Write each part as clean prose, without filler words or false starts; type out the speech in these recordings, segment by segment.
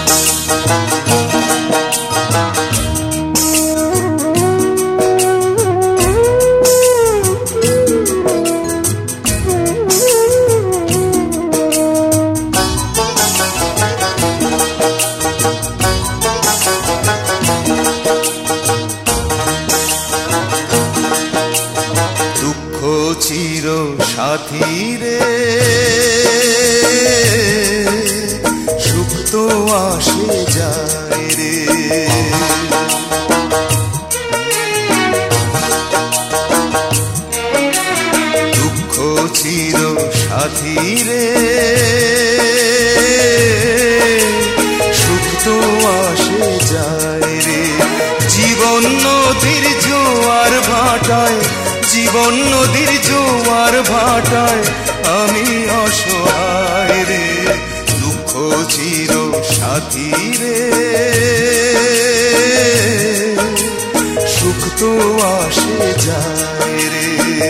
চির সাথী রে, সুখ তো আসে যায় রে। দুঃখ চির সাথী রে, সুখ তো আসে যায় রে। জীবন নদীর জোয়ার ভাটায়, জীবন নদীর জোয়ার ভাটায় আমি অসহায় রে। দুঃখ চির সাথী রে, সুখ তো আসে যায় রে।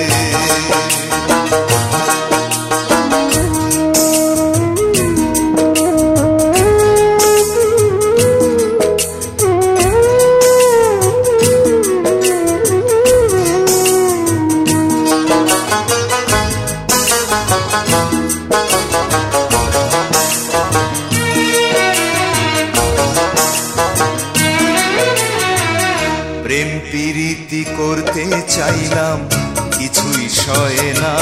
প্রেম প্রীতি করতে চাইলাম কিছুই সয় না,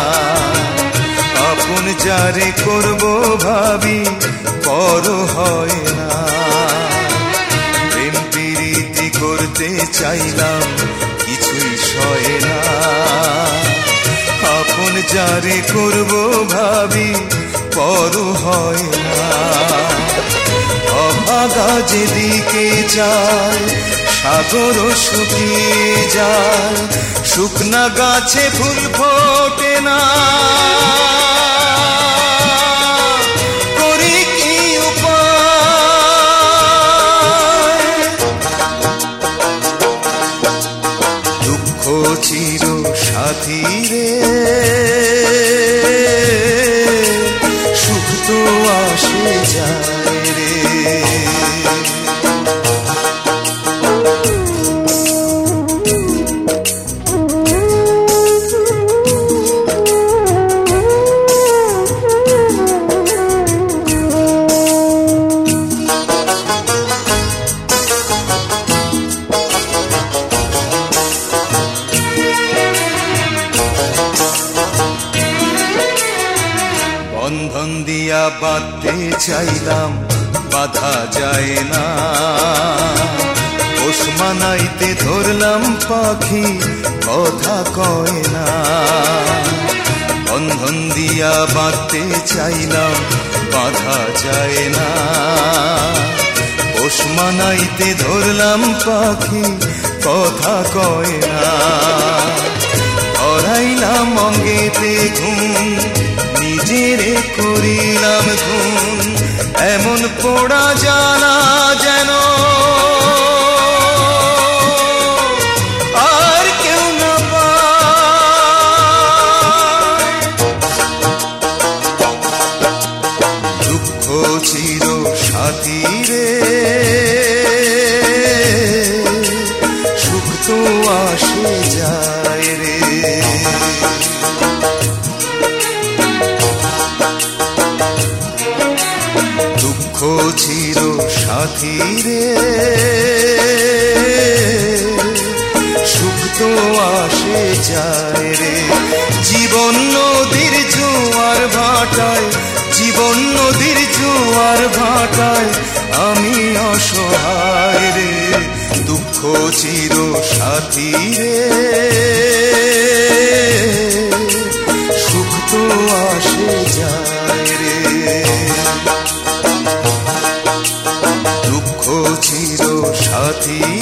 আপন যারে করব ভাবি পর হয় না। প্রেম প্রীতি করতে চাইলাম কিছুই সয় না, আপন যারে করব ভাবি পর হয় না। অভাগা যেদিকে যায় সাগর শুকিয়ে যায়, শুকনা গাছে ফুল ফোটে না। করি কি উপায়, দুঃখ চির সাথী রে, সুখ তো আসে যায় রে। বন্ধন দিয়া বাঁধতে চাইলাম বাধা যায় না, পোষ মানাইতে ধরলাম পাখি কথা কয় না। বন্ধন দিয়া বাঁধতে চাইলাম বাধা যায় না, পোষ মানাইতে ধরলাম পাখি কথা কয় না। হরাইলাম অঙ্গেতে ঘুম, নিজেরে করিলাম ঘুম, এমন পোড়া জানা যেন আর কেউ না পায়। দুঃখ চির সাথী রে, সুখ তো আসে যায় রে। দুঃখ চির সাথী রে, সুখ তো আসে যায় রে। জীবন নদীর জোয়ার ভাটায়, জীবন নদীর জোয়ার ভাটায় আমি অসহায় রে। দুঃখ চির সাথী রে, সুখ তো আসে যায় রে। দুঃখ চির সাথী